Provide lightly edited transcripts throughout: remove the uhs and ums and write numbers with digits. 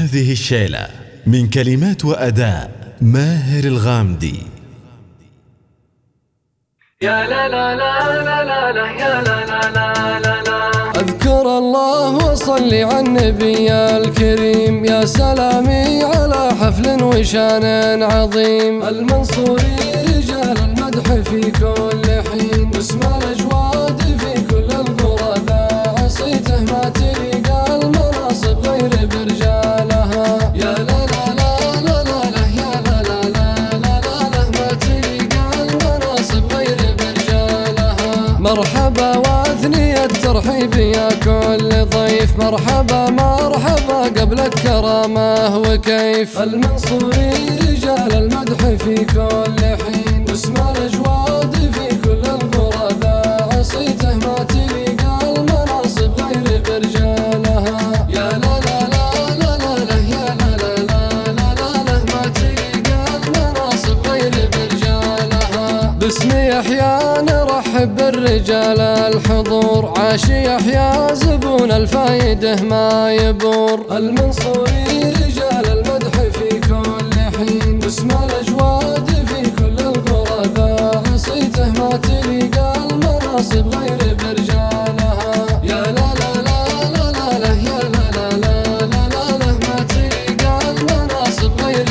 هذه الشيلة من كلمات وأداء ماهر الغامدي. يا لا لا لا لا لا لا يا لا لا لا لا لا. اذكر الله وصلي على النبي الكريم، يا سلامي على حفل وشان عظيم. المنصوري رجال المدح في كل حين، اسم الاجواد في كل القرى ذا عصيته ما تلقى المناصب غير برجالها. يا لا لا لا لا لا لا يا لا لا لا لا لا ما تلقى المناصب غير برجالها. مرحبا واثني الترحيب يا كل ضيف، مرحبا مرحبا قبلك كرامه وكيف. المنصوري رجال المدح في كل حين، اسم الاجواد في كل القرى ذا عصيته ما تلقى المناصب غير برجالها. يا لا لا لا لا لا لا يا لا لا لا لا لا ما تلقى المناصب غير برجالها. باسم يحيى نرحب بالرجال الحضور، عاش يحيى زبون الفايده ما يبور. المنصوري رجال المدح في كل حين، اسم الاجواد في كل القرى ذا عصيته ما تلقى المناصب غير برجالها. يا لا لا لا لا لا لا يا لا لا لا لا لا ما تلقى المناصب غير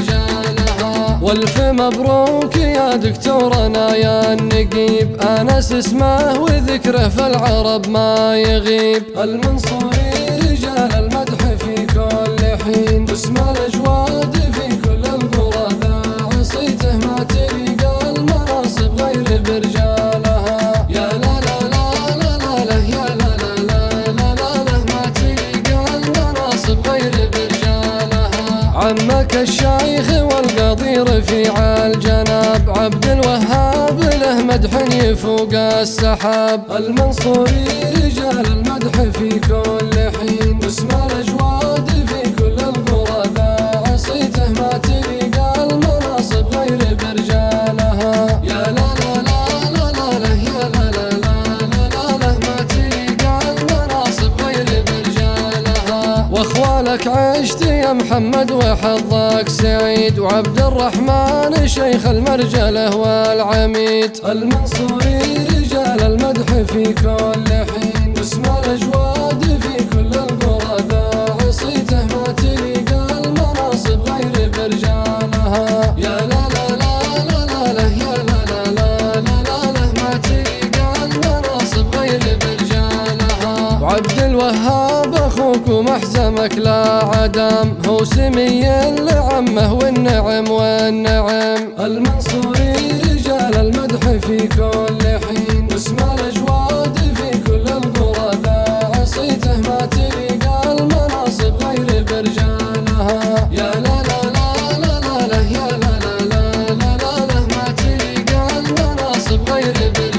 برجالها. والف مبروك يا دكتورنا يا النقيب، انس اسمه وذكره في العرب ما يغيب. المنصوري رجال المدح في كل حين، اسم الاجواد في كل القرى ذا عصيته ما تلقى المناصب غير برجالها. يا لا لا لا لا لا لا يا لا لا لا لا لا ما تلقى المناصب غير برجالها. عمك الشيخ والقاضي رفيع الجناب، عبد الوهاب له مدح يفوق السحاب. المنصوري رجال المدح في كل حين، اسم الاجواد في كل القرى ذا عصيته ما تلقى المناصب غير برجالها. يا لا لا لا لا لا لا يا لا لا لا لا لا ما تلقى المناصب غير برجالها. واخوالك عشت يا محمد وحظك سعيد، وعبد الرحمن شيخ المرجله والعميد. المنصوري رجال المدح في كل حين، اسم الاجواد في كل القرى ذا عصيته ما تلقى المناصب غير برجالها. يا لا لا لا لا لا لا يا لا لا لا لا لا ما تلقى المناصب غير برجالها. وعبد الوهاب اخوك ومحزمك لا عدم، هو سمي لعمه والنعم والنعم. المنصوري رجال المدح في كل حين، اسم الاجواد في كل القرى ذا عصيته ما تلقى المناصب غير برجالها. يا لا لا لا لا لا لا يا لا لا لا لا لا ما تلقى المناصب غير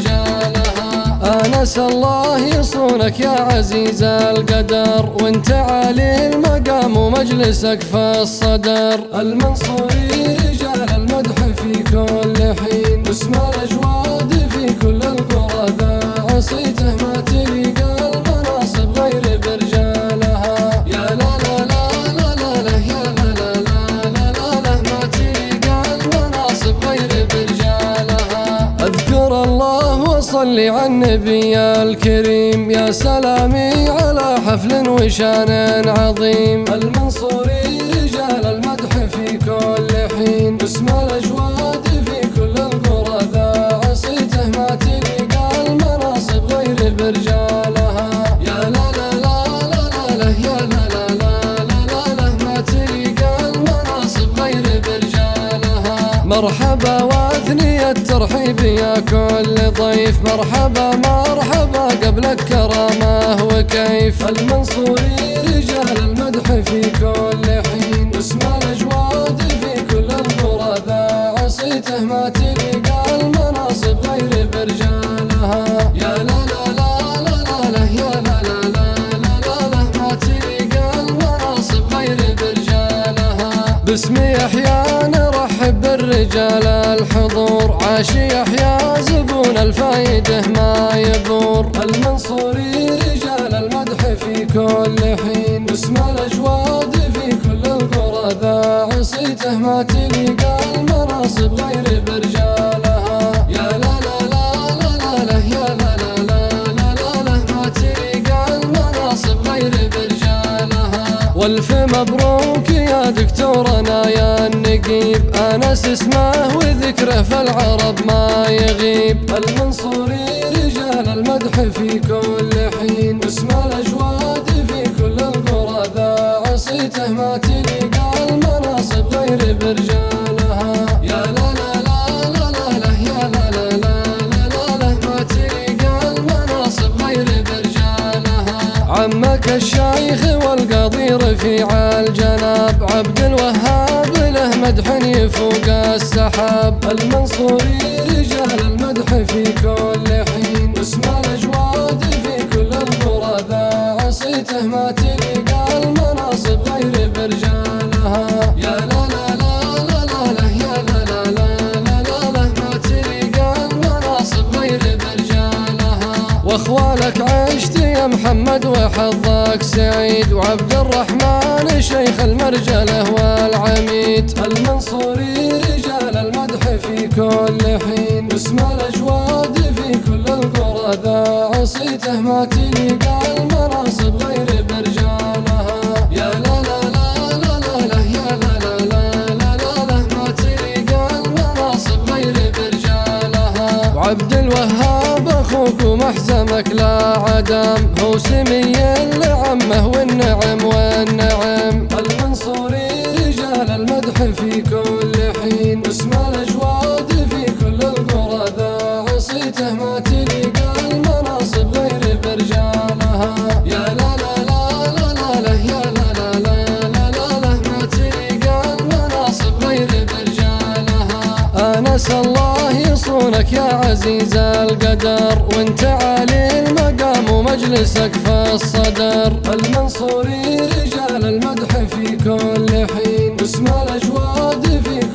برجالها. انس الله يصونك يا عزيز القدر، وانت عالي المقام ومجلسك في الصدر. المنصوري رجال المدح في كل حين، اسم الاجواد في كل القرى ذا عصيته ما تلقى المناصب غير برجالها. يا لا لا لا لا لا لا يا لا لا لا لا لا ما تلقى المناصب غير برجالها. اذكر الله وصلي على النبي الكريم، يا سلامي على حفل وشان عظيم. المنصوري رجال المدح في كل حين، اسم الاجواد في كل القرى ذا عصيته ما تلقى المناصب غير برجالها. يا لا لا لا لا لا لا يا لا لا لا لا لا ما تلقى المناصب غير برجالها. مرحبا واثني الترحيب يا كل ضيف، مرحبا مرحبا قبلك كرامه وكيف. المنصوري رجال المدح في كل حين، اسم الاجواد في كل القرى ذا عصيته ما تلقى المناصب غير برجالها. يا لا لا لا لا لا لا يا لا لا لا لا لا ما تلقى المناصب غير برجالها. باسم يحيى نرحب بالرجال الحضور، عاش يحيى زبون الفايده ما يبور. المنصوري رجال المدح في كل حين، اسم الاجواد في كل والف مبروك يا دكتورنا يا النقيب، أنس اسمه وذكره في العرب ما يغيب. المنصوري رجال المدح في كل حين، اسم الأجواد في كل القرى ذا عصيته ما تلقى المناصب غير برجالها. يا لا لا لا لا لا لا يا لا لا لا لا لا ما تلقى المناصب غير برجالها. عمك الشيخ والقاضي رفيع الجناب، عبد الوهاب له مدح يفوق السحاب. المنصوري رجال المدح في كل حين، اسم الأجواد في كل القرى ذا عصيته ما تلقى المناصب غير برجالها. يا لا لا لا لا لا لا يا لا لا لا لا لا لا ما تلقى المناصب غير برجالها. واخوالك عشت يا محمد وحظك سعيد، وعبد الرحمن شيخ المرجله والعميد. المنصوري رجال المدح في كل حين، اسم الأجواد في كل القرى ذا عصيته ما تلقى المناصب غير برجالها. يا لا لا لا لا لا لا يا لا لا لا لا لا لا ما تلقى المناصب غير برجالها. وعبد الوهاب اخوك ومحزمك لا عدم، هو سمي لعمه والنعم والنعم. المنصوري رجال المدح في كل حين، اسم الأجواد في كل القرى ذا عصيته ما تلقى المناصب غير برجالها. يا لا لا لا لا لا لا يا لا لا لا لا لا لا ما تلقى المناصب غير برجالها. أنس الله يصونك يا عزيز القدر، وانت عالي المقام ومجلسك في الصدر. المنصوري رجال المدح في كل حين، اسم الأجواد في